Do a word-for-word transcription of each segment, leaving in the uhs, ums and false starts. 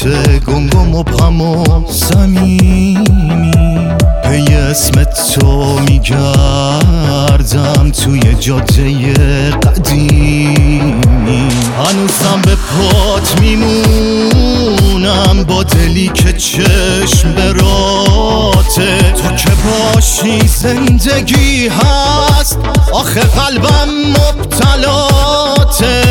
گنگ و مبهم و صمیمی پی اسم تو میگردم توی جاده قدیمی هنوزم به پات میمونم با دلی که چشم براته تو که باشی زندگی هست آخه قلبم مبتلاته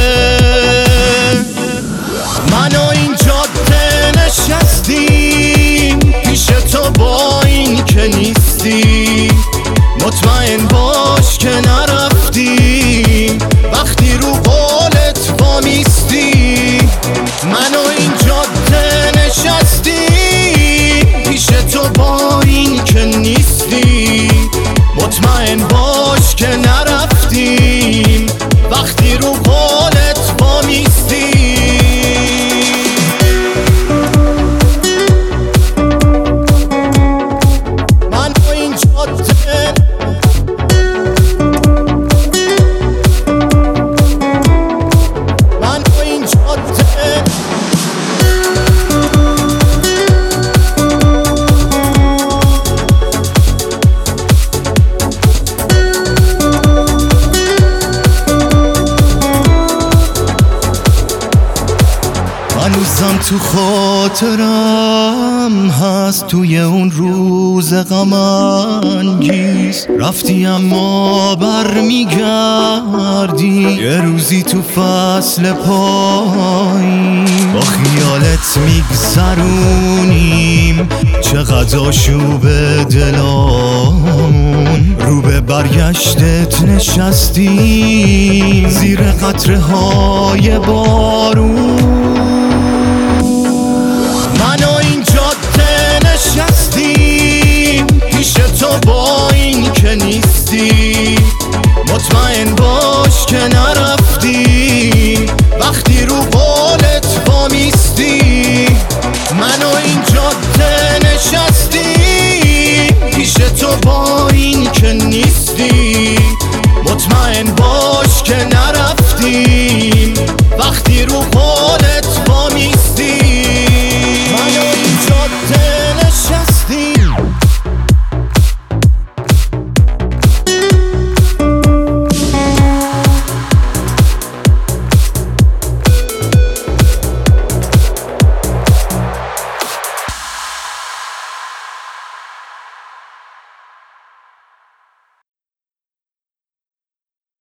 من و این جاده نشستیم پیش تو با این که نیستی مطمئن باش که نرفتیم وقتی رو قولت وامیستی من و این جاده نشستیم پیش تو با این که نیستی مطمئن باش که نرفتیم وقتی رو قولت وامیستی هنوزم تو خاطرم هست توی اون روز غم انگیز رفتی اما برمیگردی یه روزی تو فصل پایین با خیالت میگذرونیم چقدر آشوب دلامون رو به برگشتت نشستیم زیر قطره های بارون من و این جاده نشستیم پیش تو با این که نیستی مطمئن باش که نرفتیم وقتی رو قولت وامیستی من و این جاده نشستیم پیش تو با این که نیستی مطمئن باش که نرفتیم وقتی رو قولت